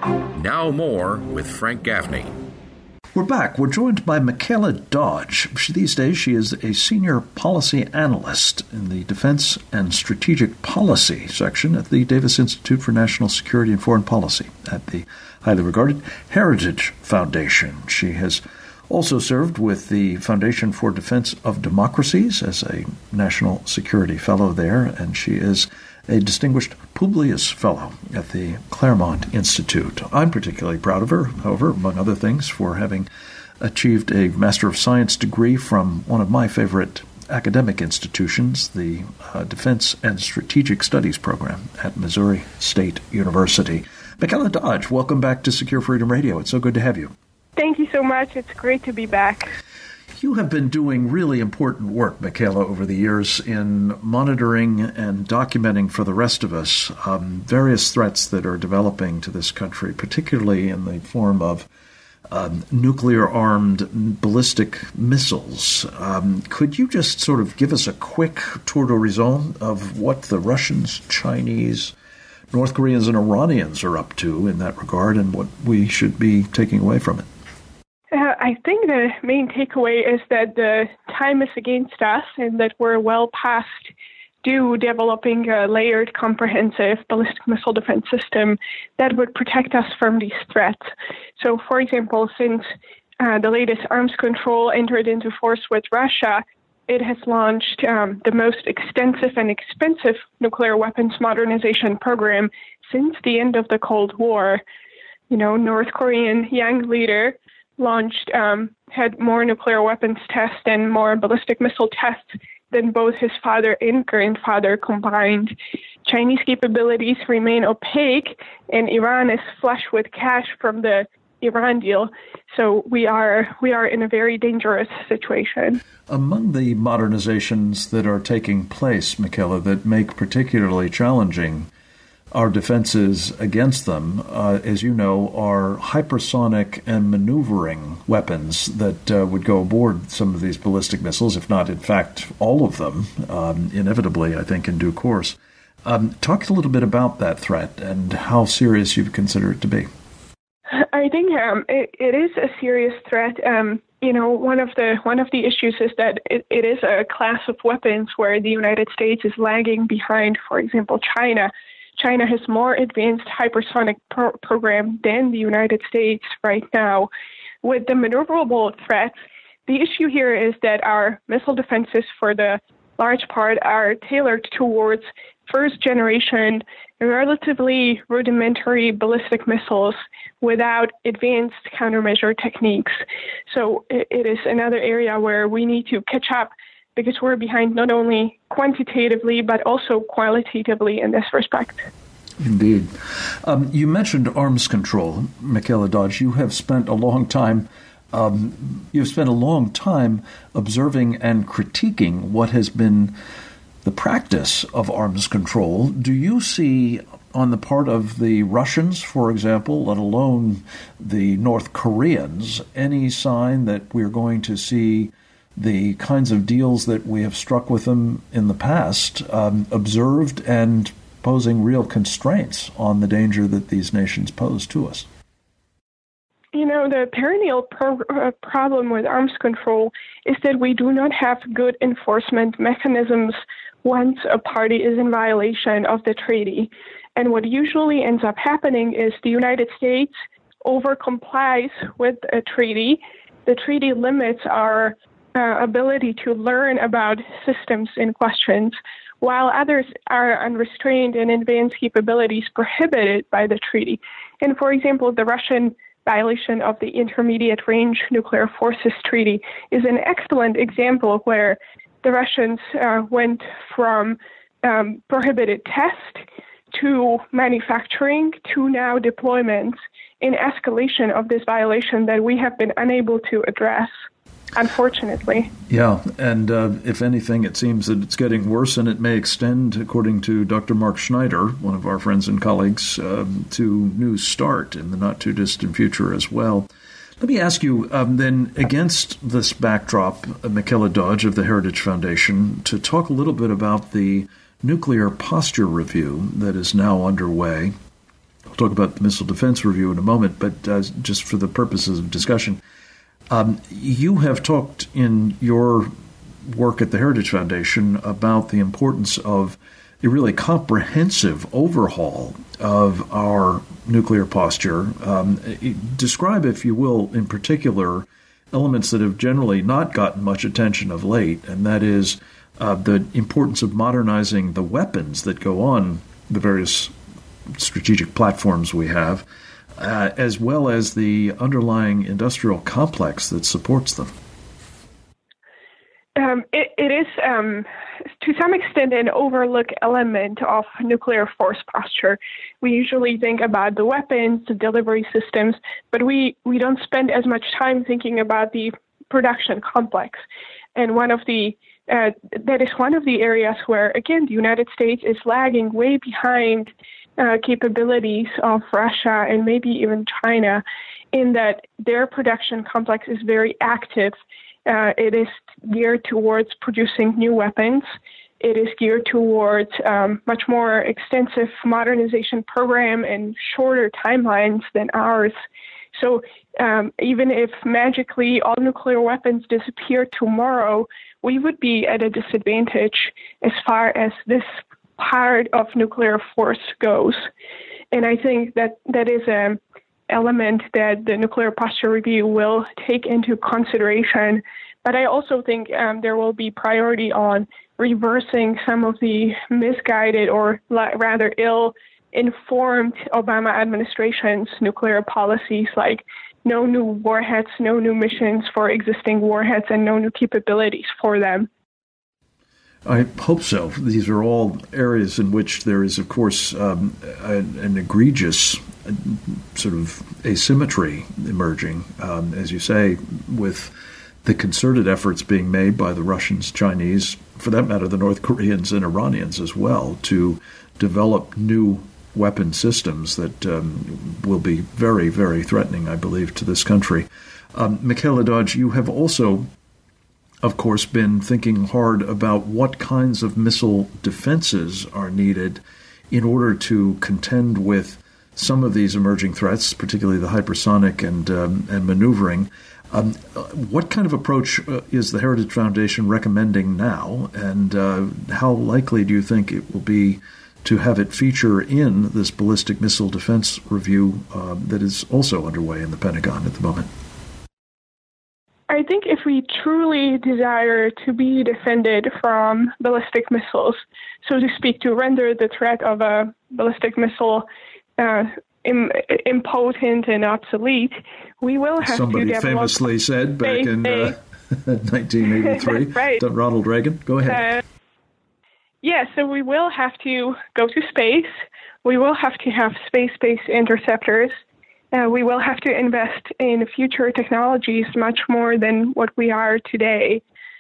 Now more with Frank Gaffney. We're back. We're joined by Michaela Dodge. These days, she is a senior policy analyst in the Defense and Strategic Policy section at the Davis Institute for National Security and Foreign Policy at the highly regarded Heritage Foundation. She has also served with the Foundation for Defense of Democracies as a National Security Fellow there, and she is a distinguished Publius Fellow at the Claremont Institute. I'm particularly proud of her, however, among other things, for having achieved a Master of Science degree from one of my favorite academic institutions, the Defense and Strategic Studies program at Missouri State University. Michaela Dodge, welcome back to Secure Freedom Radio. It's so good to have you. Thank you so much. It's great to be back. You have been doing really important work, Michaela, over the years in monitoring and documenting for the rest of us various threats that are developing to this country, particularly in the form of nuclear-armed ballistic missiles. Could you just sort of give us a quick tour d'horizon of what the Russians, Chinese, North Koreans, and Iranians are up to in that regard and what we should be taking away from it? I think the main takeaway is that the time is against us and that we're well past due developing a layered, comprehensive ballistic missile defense system that would protect us from these threats. So, for example, since the latest arms control entered into force with Russia, it has launched the most extensive and expensive nuclear weapons modernization program since the end of the Cold War. You know, North Korean young leader had more nuclear weapons tests and more ballistic missile tests than both his father and grandfather combined. Chinese capabilities remain opaque, and Iran is flush with cash from the Iran deal. So we are in a very dangerous situation. Among the modernizations that are taking place, Michaela, that make particularly challenging our defenses against them, as you know, are hypersonic and maneuvering weapons that would go aboard some of these ballistic missiles, if not, in fact, all of them, inevitably, I think, in due course. Talk a little bit about that threat and how serious you consider it to be. I think it is a serious threat. One of the issues is that it is a class of weapons where the United States is lagging behind, for example, China. China has more advanced hypersonic program than the United States right now. With the maneuverable threats, the issue here is that our missile defenses, for the large part, are tailored towards first-generation, relatively rudimentary ballistic missiles without advanced countermeasure techniques. So it is another area where we need to catch up because we're behind not only quantitatively but also qualitatively in this respect. Indeed. You mentioned arms control, Michaela Dodge. You have spent a long time observing and critiquing what has been the practice of arms control. Do you see on the part of the Russians, for example, let alone the North Koreans, any sign that we're going to see the kinds of deals that we have struck with them in the past observed and posing real constraints on the danger that these nations pose to us? You know, the perennial problem with arms control is that we do not have good enforcement mechanisms once a party is in violation of the treaty. And what usually ends up happening is the United States over-complies with a treaty. The treaty limits our ability to learn about systems in questions, while others are unrestrained and advanced capabilities prohibited by the treaty. And for example, the Russian violation of the Intermediate Range Nuclear Forces Treaty is an excellent example where the Russians went from prohibited test to manufacturing to now deployments in escalation of this violation that we have been unable to address, unfortunately. Yeah, and if anything, it seems that it's getting worse, and it may extend, according to Dr. Mark Schneider, one of our friends and colleagues, to New START in the not-too-distant future as well. Let me ask you, then, against this backdrop, Michaela Dodge of the Heritage Foundation, to talk a little bit about the nuclear posture review that is now underway. We'll talk about the Missile Defense Review in a moment, but just for the purposes of discussion, you have talked in your work at the Heritage Foundation about the importance of a really comprehensive overhaul of our nuclear posture. Describe, if you will, in particular, elements that have generally not gotten much attention of late, and that is the importance of modernizing the weapons that go on the various strategic platforms we have, as well as the underlying industrial complex that supports them. It is, to some extent, an overlooked element of nuclear force posture. We usually think about the weapons, the delivery systems, but we don't spend as much time thinking about the production complex. And that is one of the areas where, again, the United States is lagging way behind capabilities of Russia and maybe even China, in that their production complex is very active. It is geared towards producing new weapons. It is geared towards much more extensive modernization program and shorter timelines than ours. So even if magically all nuclear weapons disappear tomorrow, we would be at a disadvantage as far as this part of nuclear force goes. And I think that is an element that the Nuclear Posture Review will take into consideration. But I also think there will be priority on reversing some of the misguided or rather ill-informed Obama administration's nuclear policies, like no new warheads, no new missions for existing warheads, and no new capabilities for them. I hope so. These are all areas in which there is, of course, an egregious sort of asymmetry emerging, as you say, with the concerted efforts being made by the Russians, Chinese, for that matter, the North Koreans and Iranians as well, to develop new weapon systems that will be very, very threatening, I believe, to this country. Michaela Dodge, you have also, of course, been thinking hard about what kinds of missile defenses are needed in order to contend with some of these emerging threats, particularly the hypersonic and maneuvering. What kind of approach is the Heritage Foundation recommending now, and how likely do you think it will be to have it feature in this ballistic missile defense review that is also underway in the Pentagon at the moment? I think if we truly desire to be defended from ballistic missiles, so to speak, to render the threat of a ballistic missile impotent and obsolete, we will have Somebody to develop... famously said back in 1983, right. Ronald Reagan. Go ahead. So we will have to go to space. We will have to have space-based interceptors. We will have to invest in future technologies much more than what we are today.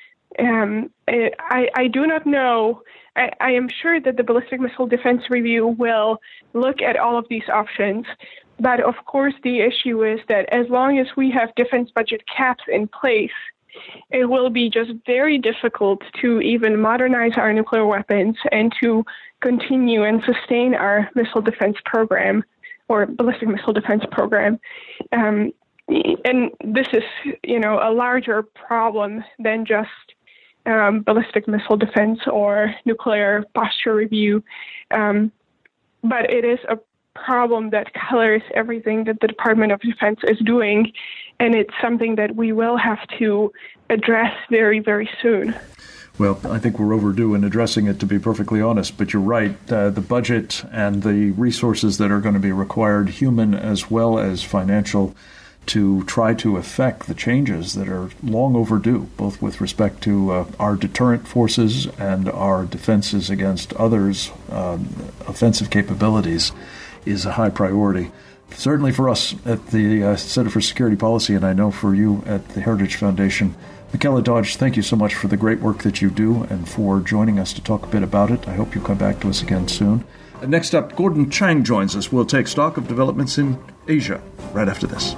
I do not know. I am sure that the Ballistic Missile Defense Review will look at all of these options. But of course, the issue is that as long as we have defense budget caps in place, it will be just very difficult to even modernize our nuclear weapons and to continue and sustain our missile defense program or ballistic missile defense program. And this is, a larger problem than just ballistic missile defense or nuclear posture review. But it is a problem that colors everything that the Department of Defense is doing, and it's something that we will have to address very, very soon. Well, I think we're overdue in addressing it, to be perfectly honest, but you're right. The budget and the resources that are going to be required, human as well as financial, to try to effect the changes that are long overdue, both with respect to our deterrent forces and our defenses against others' offensive capabilities, is a high priority. Certainly for us at the Center for Security Policy, and I know for you at the Heritage Foundation. Michaela Dodge, thank you so much for the great work that you do and for joining us to talk a bit about it. I hope you'll come back to us again soon. Next up, Gordon Chang joins us. We'll take stock of developments in Asia right after this.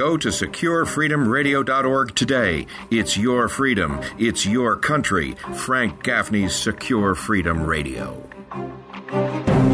Go to SecureFreedomRadio.org today. It's your freedom. It's your country. Frank Gaffney's Secure Freedom Radio.